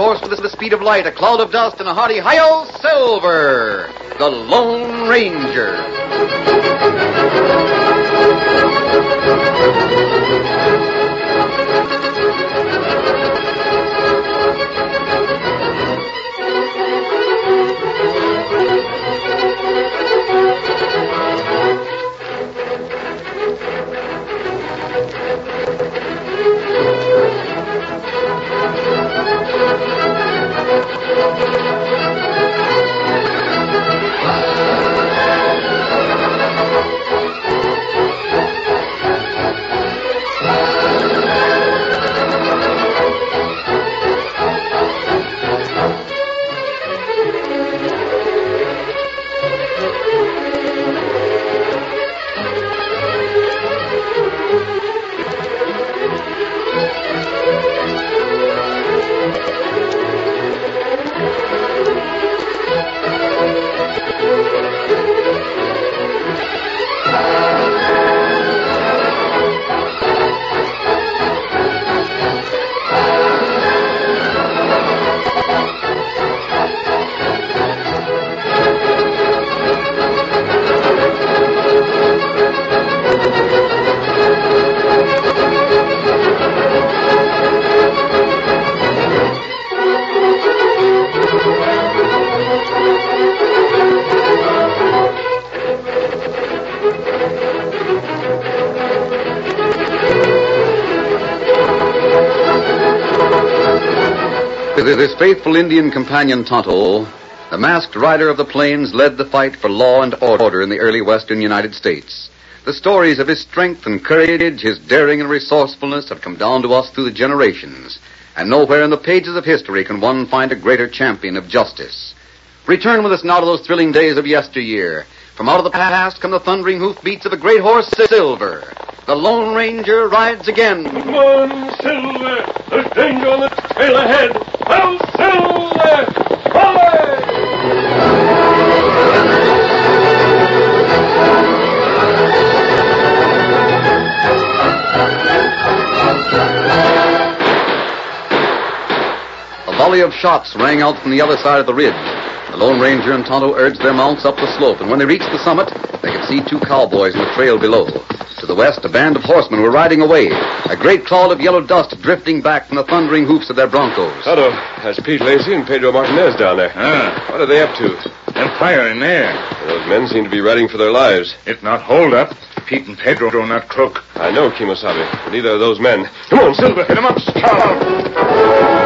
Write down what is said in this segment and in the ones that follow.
horse with the speed of light, a cloud of dust, and a hearty hi-yo, Silver, the Lone Ranger. With his faithful Indian companion Tonto, the masked rider of the plains led the fight for law and order in the early western United States. The stories of his strength and courage, his daring and resourcefulness have come down to us through the generations, and nowhere in the pages of history can one find a greater champion of justice. Return with us now to those thrilling days of yesteryear. From out of the past come the thundering hoofbeats of a great horse, Silver. The Lone Ranger rides again. Come on, Silver! There's danger on the trail ahead! Well, Silver! Away! A volley of shots rang out from the other side of the ridge. The Lone Ranger and Tonto urged their mounts up the slope, and when they reached the summit, they could see two cowboys in the trail below. To the west, a band of horsemen were riding away, a great cloud of yellow dust drifting back from the thundering hoofs of their broncos. Tonto, that's Pete Lacey and Pedro Martinez down there. What are they up to? They're firing there. Those men seem to be riding for their lives. If not hold up, Pete and Pedro do not crook. I know, Kimosabe, but neither of those men. Come on, Silver! Hit him up, Star!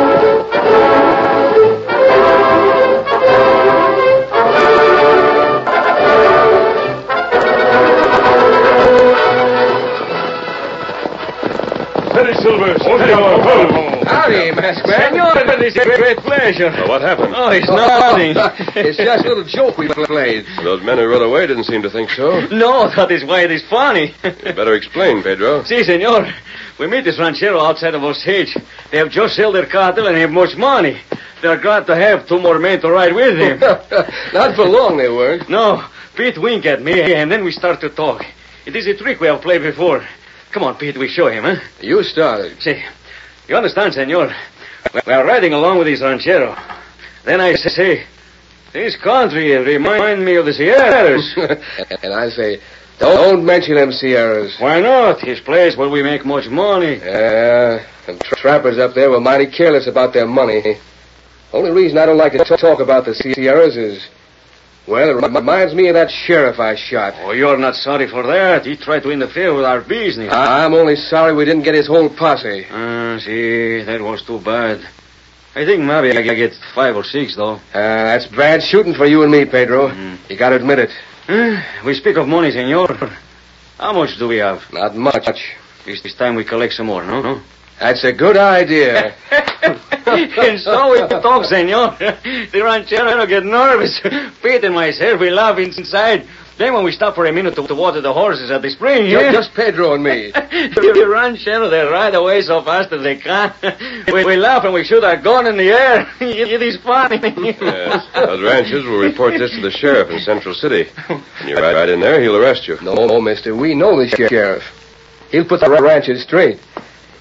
Silver! Howdy, Masked Man. It's a great pleasure. Well, what happened? Oh, it's nothing. It's just a little joke we played. Those men who rode away didn't seem to think so. No, that is why it is funny. You better explain, Pedro. Si, senor. We meet this ranchero outside of Osage. They have just sold their cattle and have much money. They're glad to have two more men to ride with him. Not for long, they weren't. No. Pete winked at me, and then we start to talk. It is a trick we have played before. Come on, Pete, we show him, huh? You started. See, you understand, senor? We are riding along with this ranchero. Then I say, this country reminds me of the Sierras. And I say, don't mention them Sierras. Why not? His place where we make much money. Yeah, and trappers up there were mighty careless about their money. Only reason I don't like to talk about the Sierras is, well, it reminds me of that sheriff I shot. Oh, you're not sorry for that. He tried to interfere with our business. I'm only sorry we didn't get his whole posse. See, that was too bad. I think maybe I get 5 or 6, though. That's bad shooting for you and me, Pedro. You gotta admit it. We speak of money, senor. How much do we have? Not much. This time we collect some more, no? That's a good idea. And so we talk, senor. The ranchero get nervous. Pete and myself, we laugh inside. Then when we stop for a minute to water the horses at the spring, Just Pedro and me. The ranchero, they ride away so fast as they can. We laugh and we shoot our gun in the air. It is funny. Yes. Those ranchers will report this to the sheriff in Central City. When you ride in there, he'll arrest you. No, mister, we know the sheriff. He'll put the ranches straight.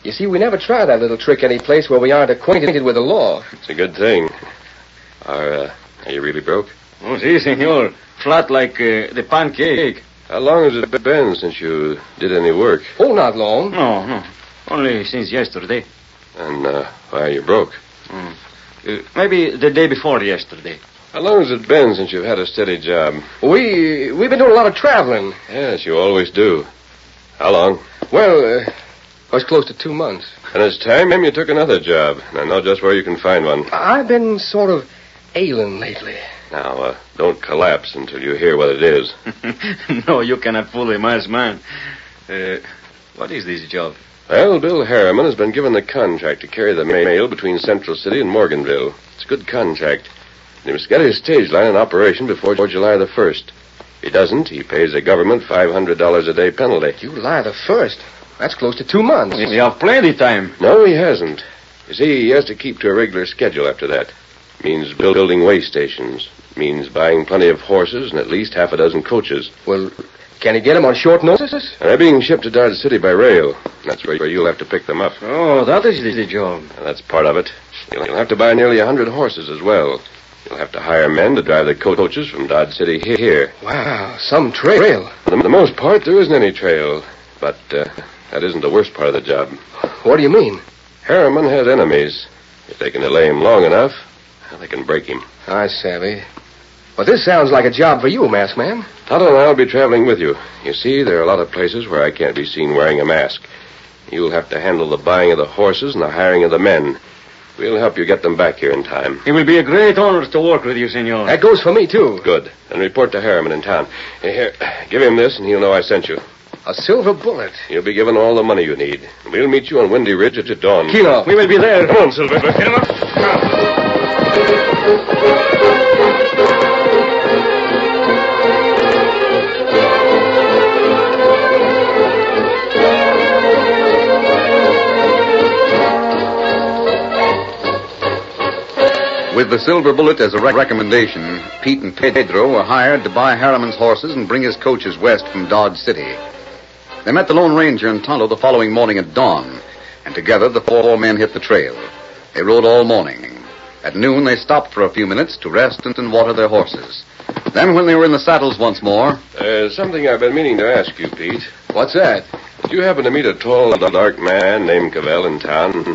You see, we never try that little trick any place where we aren't acquainted with the law. It's a good thing. Are you really broke? Oh, si, senor. Flat like the pancake. How long has it been since you did any work? Oh, not long. No. Only since yesterday. And why are you broke? Maybe the day before yesterday. How long has it been since you've had a steady job? We've been doing a lot of traveling. Yes, you always do. How long? Well, it was close to 2 months. And it's time you took another job. And I know just where you can find one. I've been sort of ailing lately. Now, don't collapse until you hear what it is. No, you cannot fool a masked man. What is this job? Well, Bill Harriman has been given the contract to carry the mail between Central City and Morganville. It's a good contract. And he must get his stage line in operation before July the 1st. If he doesn't, he pays the government $500 a day penalty. July the 1st? That's close to 2 months. We have plenty time. No, he hasn't. You see, he has to keep to a regular schedule after that. Means building way stations. Means buying plenty of horses and at least half a dozen coaches. Well, can he get them on short notice? And they're being shipped to Dodge City by rail. That's where you'll have to pick them up. Oh, that is the job. And that's part of it. You'll have to buy nearly 100 horses as well. You'll have to hire men to drive the coaches from Dodge City here. Wow, some trail. For the most part, there isn't any trail. But that isn't the worst part of the job. What do you mean? Harriman has enemies. If they can delay him long enough, they can break him. I savvy. But this sounds like a job for you, masked man. Tonto and I'll be traveling with you. You see, there are a lot of places where I can't be seen wearing a mask. You'll have to handle the buying of the horses and the hiring of the men. We'll help you get them back here in time. It will be a great honor to work with you, senor. That goes for me, too. Good. Then report to Harriman in town. Here, give him this and he'll know I sent you. A silver bullet. You'll be given all the money you need. We'll meet you on Windy Ridge at dawn. Kilo. We will be there. Come on, Silver. Get him up. With the silver bullet as a recommendation, Pete and Pedro were hired to buy Harriman's horses and bring his coaches west from Dodge City. They met the Lone Ranger and Tonto the following morning at dawn, and together the four men hit the trail. They rode all morning. At noon, they stopped for a few minutes to rest and water their horses. Then, when they were in the saddles once more... There's something I've been meaning to ask you, Pete. What's that? Did you happen to meet a tall, dark man named Cavell in town?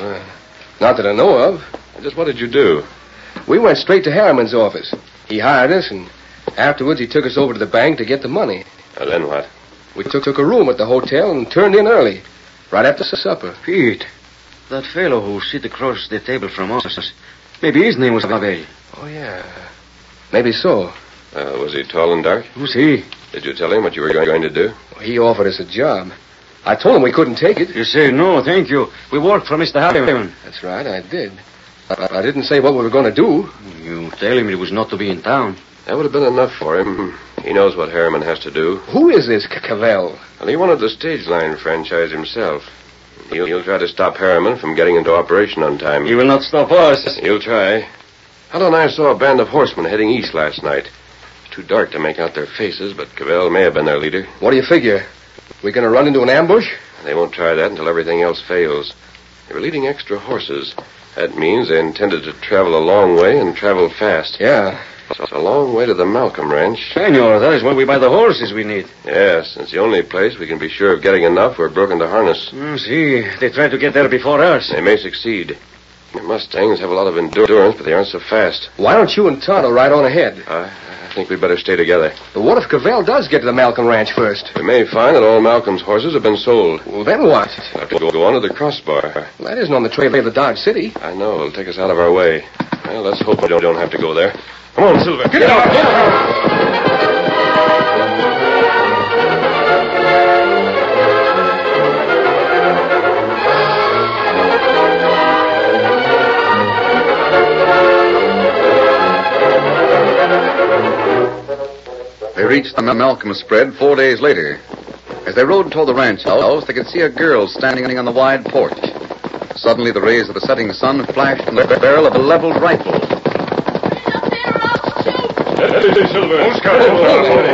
Not that I know of. Just what did you do? We went straight to Harriman's office. He hired us, and afterwards he took us over to the bank to get the money. Then what? We took a room at the hotel and turned in early, right after supper. Pete, that fellow who sit across the table from us, maybe his name was Cavell. Oh, yeah. Maybe so. Was he tall and dark? Who's he? Did you tell him what you were going to do? He offered us a job. I told him we couldn't take it. You say no, thank you. We work for Mr. Harriman. That's right, I did. I didn't say what we were going to do. You tell him it was not to be in town. That would have been enough for him. He knows what Harriman has to do. Who is this Cavell? And he wanted the stage line franchise himself. He'll try to stop Harriman from getting into operation on time. He will not stop us. He'll try. Tonto and I saw a band of horsemen heading east last night. It's too dark to make out their faces, but Cavell may have been their leader. What do you figure? We going to run into an ambush? They won't try that until everything else fails. They were leading extra horses. That means they intended to travel a long way and travel fast. Yeah. It's a long way to the Malcolm Ranch. Senor, that is where we buy the horses we need. Yes, it's the only place we can be sure of getting enough who are broken to harness. See, they tried to get there before us. They may succeed. The Mustangs have a lot of endurance, but they aren't so fast. Why don't you and Tonto ride on ahead? I think we'd better stay together. But what if Cavell does get to the Malcolm Ranch first? We may find that all Malcolm's horses have been sold. Well, then what? We'll have to go on to the crossbar. Well, that isn't on the trail to Dodge City. I know. It'll take us out of our way. Well, let's hope we don't have to go there. Come on, Silver. Get out! They reached the Malcolm spread 4 days later. As they rode toward the ranch house, they could see a girl standing on the wide porch. Suddenly, the rays of the setting sun flashed from the barrel of a leveled rifle. Hey, Silver.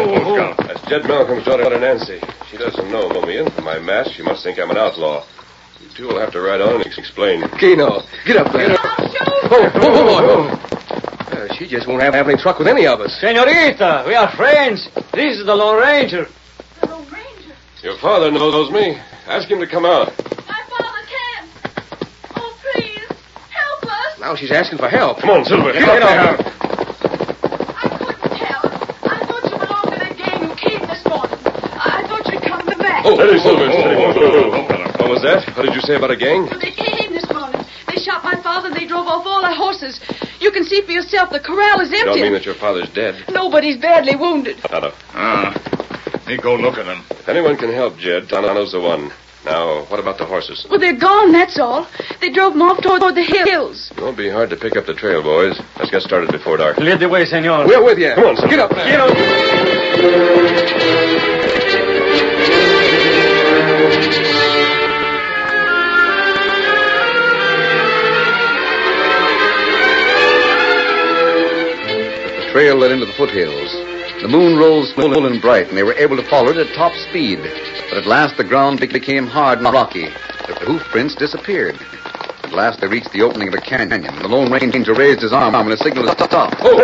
That's Jed Malcolm's daughter, Nancy. She doesn't know about me, and from my mask, she must think I'm an outlaw. You two will have to ride on and explain. Keno, get up there. Oh. She just won't have any truck with any of us. Senorita, we are friends. This is the Lone Ranger. The Lone Ranger? Your father knows me. Ask him to come out. My father can't. Oh, please, help us. Now she's asking for help. Come on, Silver. Get up there. I couldn't tell. I thought you belonged to the gang who came this morning. I thought you'd come back. Steady, Silver. Steady. What was that? What did you say about a gang? They came this morning. They shot my father and they drove off all our horses. You can see for yourself the corral is You empty. don't mean that your father's dead? Nobody's badly wounded. Tonto. Me go look at them. If anyone can help Jed, Tonto's the one. Now, what about the horses? Well, they're gone, that's all. They drove them off toward the hills. It won't be hard to pick up the trail, boys. Let's get started before dark. Lead the way, senor. We're with you. Come on, Silver. Get up there. Get up. The trail led into the foothills. The moon rose full and bright, and they were able to follow it at top speed. But at last the ground became hard and rocky. The hoof prints disappeared. At last they reached the opening of a canyon. The Lone Ranger raised his arm and a signal to stop. Well,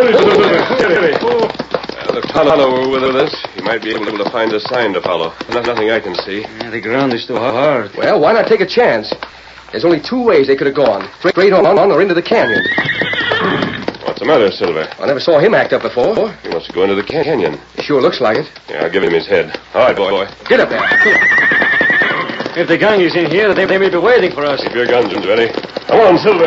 if Tonto were with us, he might be able to find a sign to follow. Nothing I can see. Yeah, the ground is too hard. Well, why not take a chance? There's only two ways they could have gone. Straight on or into the canyon. What's the matter, Silver? I never saw him act up before. He wants to go into the canyon. It sure looks like it. Yeah, I'll give him his head. All right, boy. Get up there. If the gang is in here, they may be waiting for us. Keep your guns ready. Come on, Silver.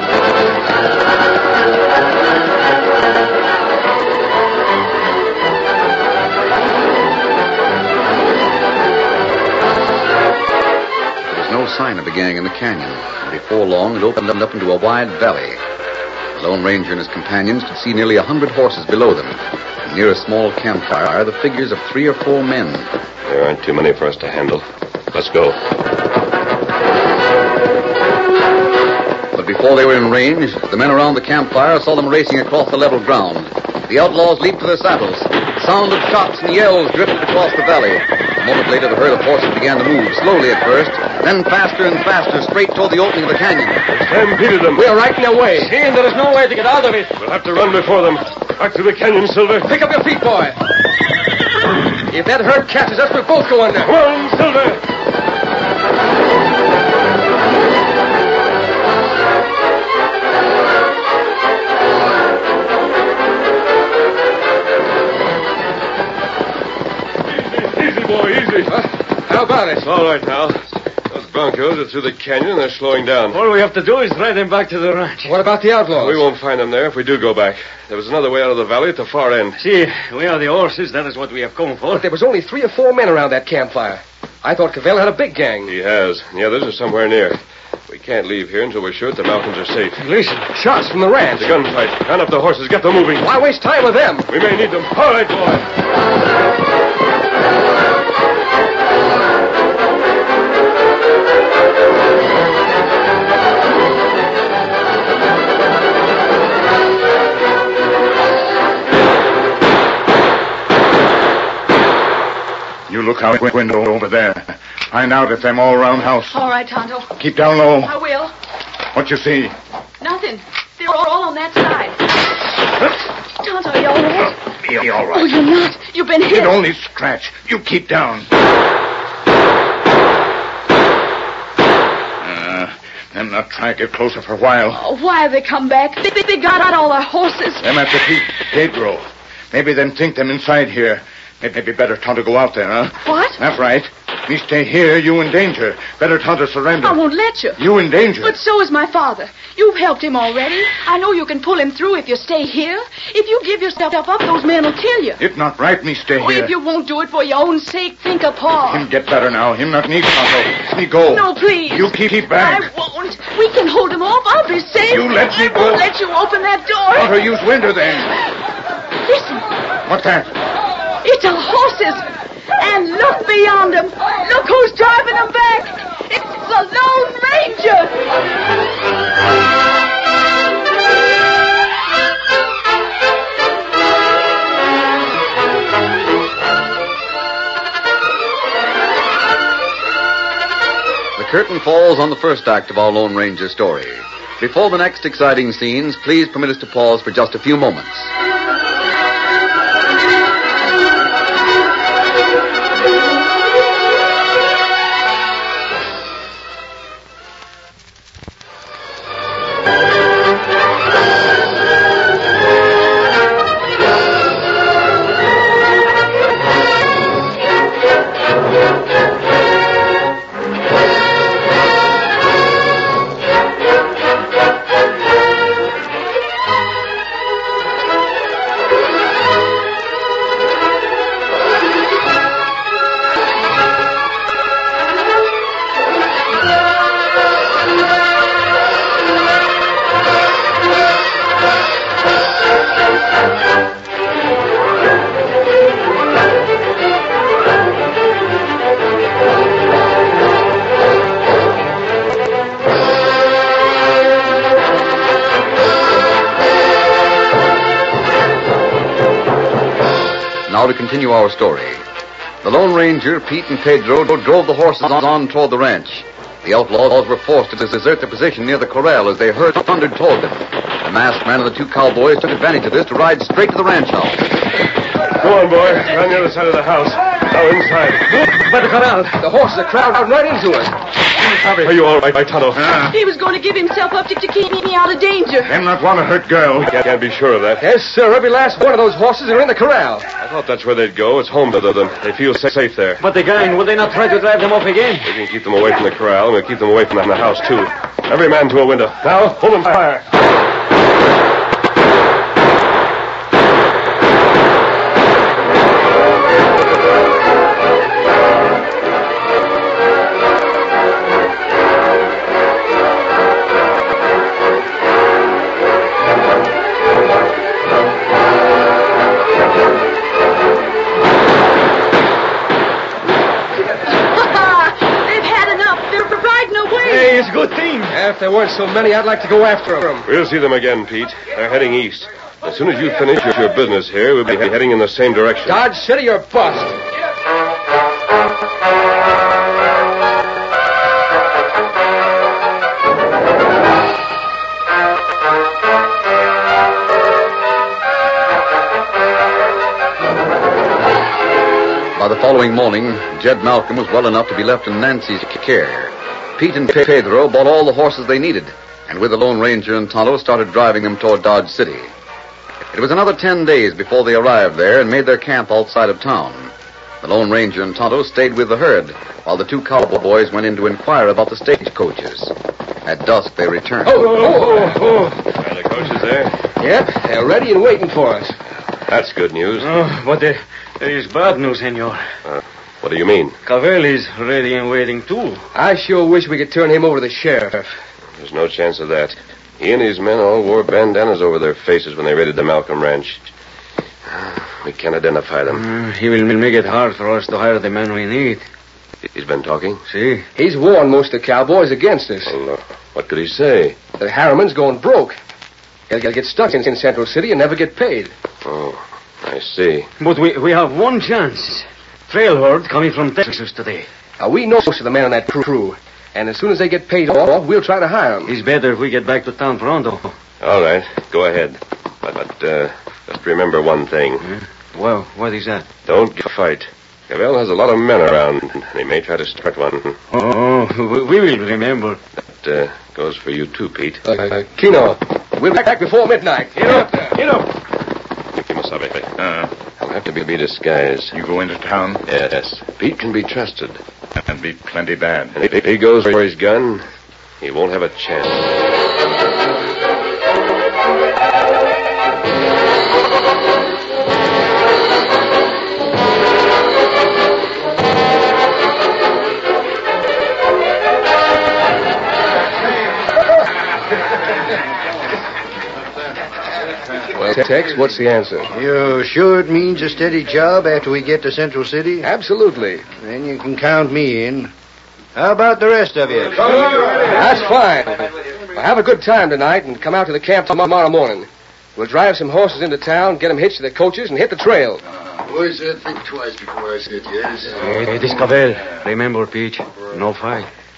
There was no sign of the gang in the canyon. And before long, it opened up into a wide valley. The Lone Ranger and his companions could see nearly 100 horses below them. And near a small campfire, the figures of 3 or 4 men. There aren't too many for us to handle. Let's go. But before they were in range, the men around the campfire saw them racing across the level ground. The outlaws leaped to their saddles. The sound of shots and yells drifted across the valley. A moment later, the herd of horses began to move, slowly at first, then faster and faster, straight toward the opening of the canyon. Stampeded them. We're right in their way. Seeing there is no way to get out of it. We'll have to run before them. Back through the canyon, Silver. Pick up your feet, boy. If that herd catches us, we'll both go under. Come on, Silver. Easy, boy, easy. How about it? It's all right now. Those Broncos are through the canyon and they're slowing down. All we have to do is ride them back to the ranch. What about the outlaws? We won't find them there if we do go back. There was another way out of the valley at the far end. See, we are the horses. That is what we have come for. But there was only 3 or 4 men around that campfire. I thought Cavell had a big gang. He has. And the others are somewhere near. We can't leave here until we're sure the mountains are safe. Listen, shots from the ranch. The gunfight. Round up the horses. Get them moving. Why waste time with them? We may need them. All right, boy. You look out the window over there. Find out if them all around house. All right, Tonto. Keep down low. I will. What you see? Nothing. They're all on that side. Tonto, are you all right? Be all Oh, right. you're not. You've been hit. It only scratch. You keep down. Them not try to get closer for a while. Oh, why have they come back? They got out all our horses. Them at the feet. Pedro. Maybe them think them inside here. Maybe better Tonto go out there, huh? What? That's right. Me stay here, you in danger. Better Tonto surrender. I won't let you. You in danger. But so is my father. You've helped him already. I know you can pull him through if you stay here. If you give yourself up, those men will kill you. It not right me stay Oh, here. if you won't do it for your own sake, think of Paul. Him get better now. Him not need Tonto. Me go. No, please. You keep back. I won't. We can hold him off. I'll be safe. You let me I go. won't let you open that door. Tonto, use window then. Listen. What's that? It's our horses. And look beyond them. Look who's driving them back. It's the Lone Ranger. The curtain falls on the first act of our Lone Ranger story. Before the next exciting scenes, please permit us to pause for just a few moments. Now to continue our story. The Lone Ranger, Pete, and Pedro drove the horses on toward the ranch. The outlaws were forced to desert their position near the corral as they heard thunder toward them. The masked man and the two cowboys took advantage of this to ride straight to the ranch house. Go on, boy. Run the other side of the house. Now inside. By the corral. The horses are crowding right into us. Are you all right, Tonto? He was going to give himself up to keep me out of danger. Them not want to hurt girl. Can't be sure of that. Yes, sir. Every last one of those horses are in the corral. I thought that's where they'd go. It's home to them. They feel safe there. But the gang, will they not try to drive them off again? We can keep them away from the corral, and we'll keep them away from the house, too. Every man to a window. Now, hold them fire. If there weren't so many, I'd like to go after them. We'll see them again, Pete. They're heading east. As soon as you finish your business here, we'll be heading in the same direction. Dodge City or bust. By the following morning, Jed Malcolm was well enough to be left in Nancy's care. Pete and Pedro bought all the horses they needed, and with the Lone Ranger and Tonto started driving them toward Dodge City. It was another 10 days before they arrived there and made their camp outside of town. The Lone Ranger and Tonto stayed with the herd, while the two cowboys went in to inquire about the stagecoaches. At dusk, they returned. Are the coaches there? Yep, they're ready and waiting for us. That's good news. Oh, but there is bad news, senor. What do you mean? Cavell is ready and waiting, too. I sure wish we could turn him over to the sheriff. There's no chance of that. He and his men all wore bandanas over their faces when they raided the Malcolm Ranch. We can't identify them. He will make it hard for us to hire the men we need. He's been talking? See? He's warned most of the cowboys against us. Well, what could he say? The Harriman's going broke. He'll get stuck in Central City and never get paid. Oh, I see. But we have one chance. Trail herd coming from Texas today. We know most of the men on that crew. And as soon as they get paid off, we'll try to hire them. It's better if we get back to town pronto. All right, go ahead. But just remember one thing. Well, what is that? Don't fight. Cavell has a lot of men around, and he may try to start one. Oh, we will remember. That goes for you too, Pete. Kino, we'll be back before midnight. Kino! Kimasabe. I'll have to be disguised. You go into town? Yes. Pete can be trusted. And be plenty bad. And if he goes for his gun, he won't have a chance. Well, Tex, what's the answer? You sure it means a steady job after we get to Central City? Absolutely. Then you can count me in. How about the rest of you? That's fine. Well, have a good time tonight and come out to the camp tomorrow morning. We'll drive some horses into town, get them hitched to the coaches, and hit the trail. Boys, think twice before I said yes. It is Cavell. Remember, Peach, no fight.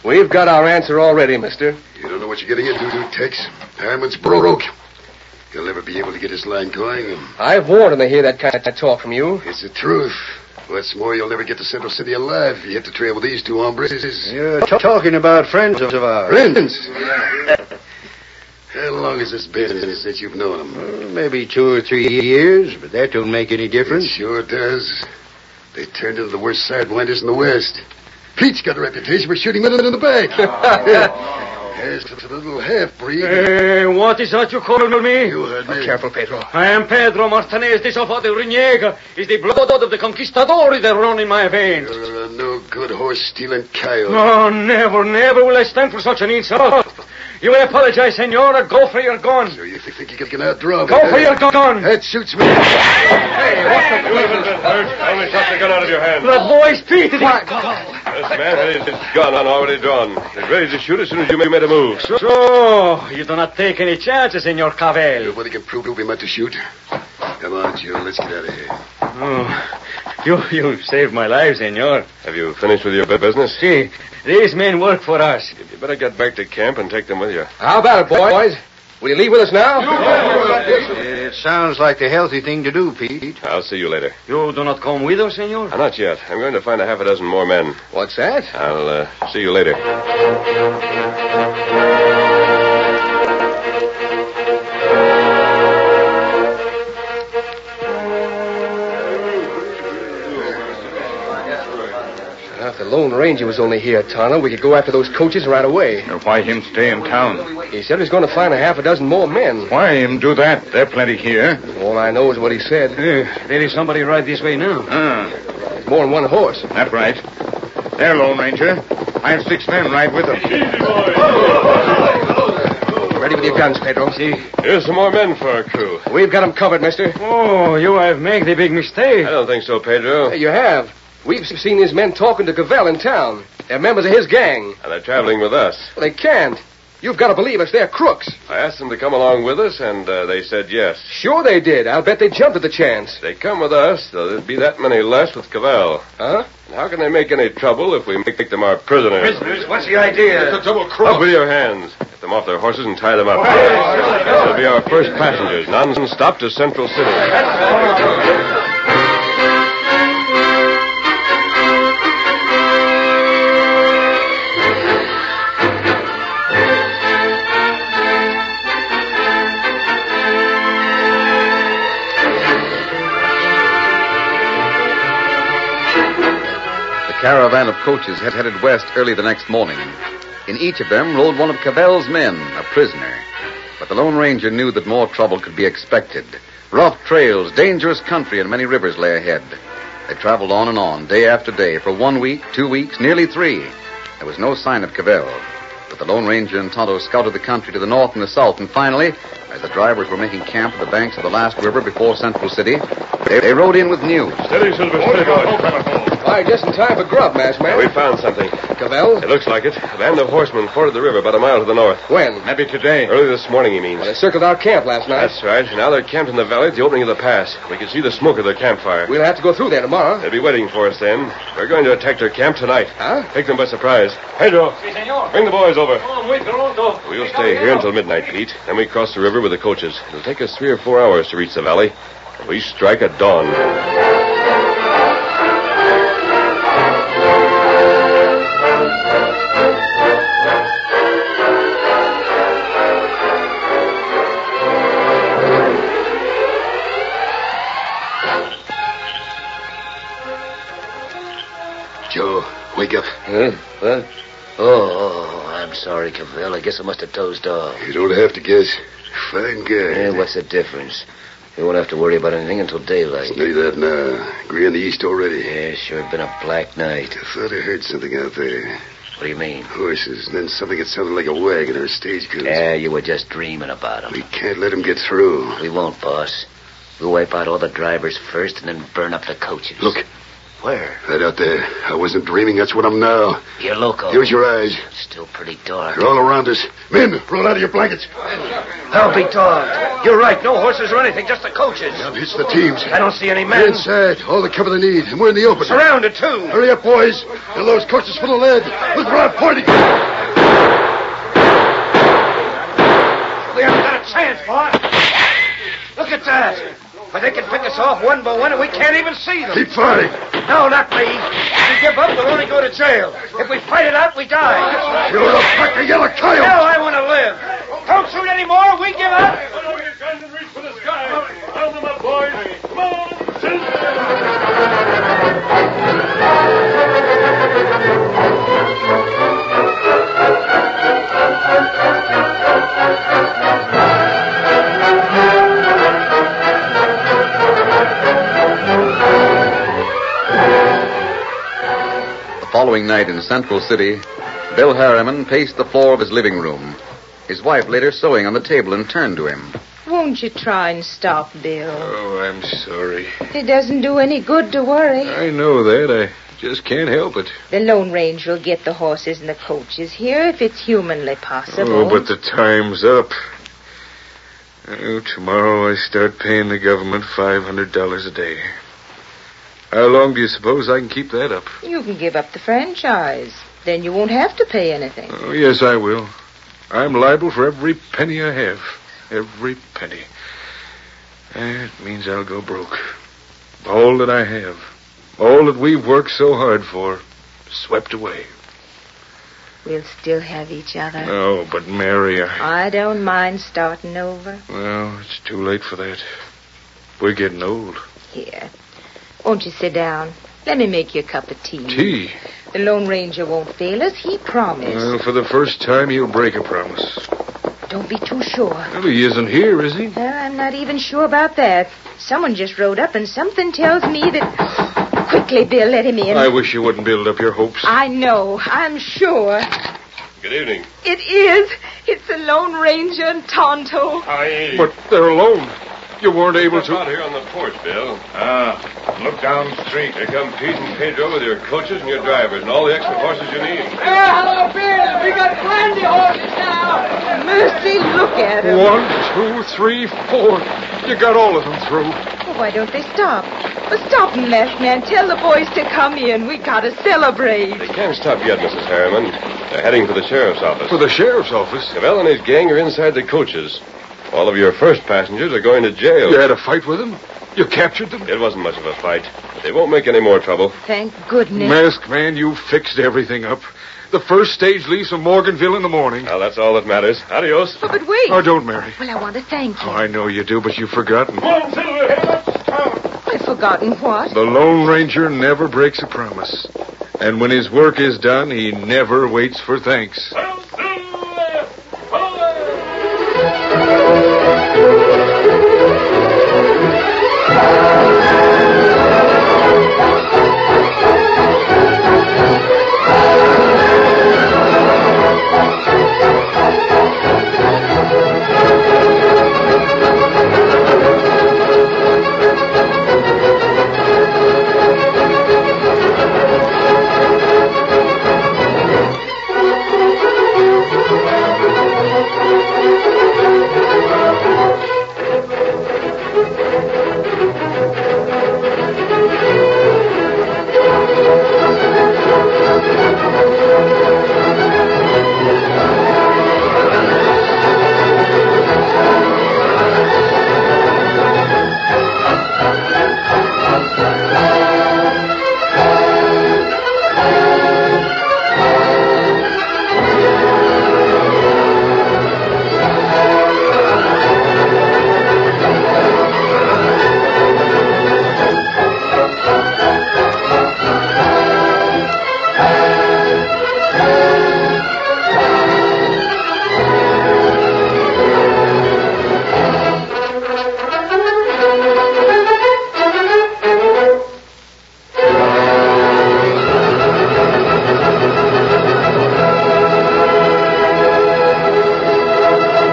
We've got our answer already, mister. You don't know what you're getting into, Tex. Harmon's broke. He'll never be able to get his line going. I've warned him to hear that kind of talk from you. It's the truth. What's more, you'll never get to Central City alive if you hit the trail with these two hombres. You're talking about friends of ours. Friends? How long has this been since you've known them? Well, maybe 2 or 3 years, but that don't make any difference. It sure does. They turned into the worst sidewinders in the West. Pete's got a reputation for shooting men in the back. There's a little half-breed. What is that you call me? You heard me. Careful, Pedro. I am Pedro Martinez de Sofa de Riniega. Is the blood of the conquistadores that run in my veins. You're a no-good horse-stealing coyote. Oh, never will I stand for such an insult. You will apologize, senor, or go for your gun. So you think you can outdraw me? Go for your gun. That suits me. Hey, what the... You haven't been hurt. Only shot the gun out of your hand. That boy's Pete. This man had his gun already drawn. He's ready to shoot as soon as you made a move. So, you do not take any chances, Senor Cavell. Nobody can prove him not to shoot. Come on, Joe. Let's get out of here. Oh, you saved my life, senor. Have you finished with your business? See, these men work for us. You better get back to camp and take them with you. How about it, boys? Will you leave with us now? It sounds like the healthy thing to do, Pete. I'll see you later. You do not come with us, senor? Not yet. I'm going to find a half a dozen more men. What's that? I'll see you later. If the Lone Ranger was only here, Tonto, we could go after those coaches right away. Why him stay in town? He said he's going to find a half a dozen more men. Why him do that? There are plenty here. All I know is what he said. There is somebody right this way now. There's more than one horse. That's right. There, Lone Ranger. I have 6 men right with them. Ready with your guns, Pedro. See? Here's some more men for our crew. We've got them covered, mister. Oh, you have made the big mistake. I don't think so, Pedro. You have. We've seen these men talking to Cavell in town. They're members of his gang. And they're traveling with us. Well, they can't. You've got to believe us. They're crooks. I asked them to come along with us, and they said yes. Sure they did. I'll bet they jumped at the chance. If they come with us, there'll be that many less with Cavell. Huh? And how can they make any trouble if we make them our prisoners? Prisoners? What's the idea? It's a double cross. Up with your hands. Get them off their horses and tie them up. They'll be our first passengers, non-stop to Central City. The caravan of coaches had headed west early the next morning. In each of them rode one of Cavell's men, a prisoner. But the Lone Ranger knew that more trouble could be expected. Rough trails, dangerous country, and many rivers lay ahead. They traveled on and on, day after day, for 1 week, 2 weeks, nearly 3. There was no sign of Cavell. But the Lone Ranger and Tonto scouted the country to the north and the south, and finally, as the drivers were making camp at the banks of the last river before Central City, they rode in with news. Steady, Silver. Steady. Why, just in time for grub, Masked Man. We found something. Cavell? It looks like it. A band of horsemen forded the river about a mile to the north. When? Maybe today. Early this morning, he means. Well, they circled our camp last night. That's right. Now they're camped in the valley at the opening of the pass. We can see the smoke of their campfire. We'll have to go through there tomorrow. They'll be waiting for us then. We're going to attack their camp tonight. Huh? Take them by surprise. Pedro, Si, senor. bring the boys over. Oh, muy pronto. We'll stay here until midnight, Pete. Then we cross the river with the coaches. It'll take us 3 or 4 hours to reach the valley. And we strike at dawn. Joe, wake up. Huh? What? Oh, I'm sorry, Cavell. I guess I must have dozed off. You don't have to guess. Fine guy. Yeah, what's the difference? We won't have to worry about anything until daylight. Say that now. Agree on the east already? Yeah, sure been a black night. I thought I heard something out there. What do you mean? Horses, and then something that sounded like a wagon or a stagecoach. Yeah, you were just dreaming about them. We can't let them get through. We won't, boss. We'll wipe out all the drivers first and then burn up the coaches. Look, Where? Right out there. I wasn't dreaming. That's what I'm now. You're loco. Use your eyes. Still pretty dark. They're all around us. Men, roll out of your blankets. I'll be dogged. You're right. No horses or anything. Just the coaches. Now, it's the teams. I don't see any They're men. inside. All the cover they need. And we're in the open. Surrounded, too. Hurry up, boys. Fill those coaches full of lead. Look where I'm pointing. We haven't got a chance, boy. Look at that. But they can pick us off one by one, and we can't even see them. Keep fighting. No, not me. If we give up, we'll only go to jail. If we fight it out, we die. You're a pack of yellow coyotes. Hell, I want to live. Don't shoot anymore. We give up. Put up your guns and reach for the sky. Round them up, boys. Come on, The following night in Central City, Bill Harriman paced the floor of his living room. His wife laid her sewing on the table and turned to him. Won't you try and stop, Bill? Oh, I'm sorry. It doesn't do any good to worry. I know that. I just can't help it. The Lone Ranger will get the horses and the coaches here if it's humanly possible. Oh, but the time's up. Oh, tomorrow I start paying the government $500 a day. How long do you suppose I can keep that up? You can give up the franchise. Then you won't have to pay anything. Oh, yes, I will. I'm liable for every penny I have. Every penny. That means I'll go broke. All that I have. All that we've worked so hard for. Swept away. We'll still have each other. Oh, but Mary, I don't mind starting over. Well, it's too late for that. We're getting old. Here. Won't you sit down? Let me make you a cup of tea. Tea? The Lone Ranger won't fail us. He promised. Well, for the first time, he'll break a promise. Don't be too sure. Well, he isn't here, is he? I'm not even sure about that. Someone just rode up, and something tells me that... Quickly, Bill, let him in. I wish you wouldn't build up your hopes. I know. I'm sure. Good evening. It is. It's the Lone Ranger and Tonto. But they're alone. You weren't able Step out to... here on the porch, Bill. Look down the street. Here come Pete and Pedro with your coaches and your drivers and all the extra horses you need. Hello, Bill. We got plenty horses now. Mercy, look at him. 1, 2, 3, 4. You got all of them through. Well, why don't they stop? Well, stop them, Masked Man. Tell the boys to come in. We gotta celebrate. They can't stop yet, Mrs. Harriman. They're heading for the sheriff's office. For the sheriff's office? Cavell and his gang are inside the coaches. All of your first passengers are going to jail. You had a fight with them? You captured them? It wasn't much of a fight. They won't make any more trouble. Thank goodness. Masked Man, you fixed everything up. The first stage leaves from Morganville in the morning. Well, that's all that matters. Adios. Oh, but wait. Oh, don't, Mary. Well, I want to thank you. Oh, I know you do, but you've forgotten. Come on, Silver. Head up town. I've forgotten what? The Lone Ranger never breaks a promise. And when his work is done, he never waits for thanks. Well, Silver. Away.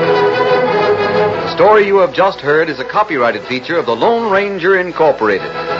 The story you have just heard is a copyrighted feature of the Lone Ranger Incorporated.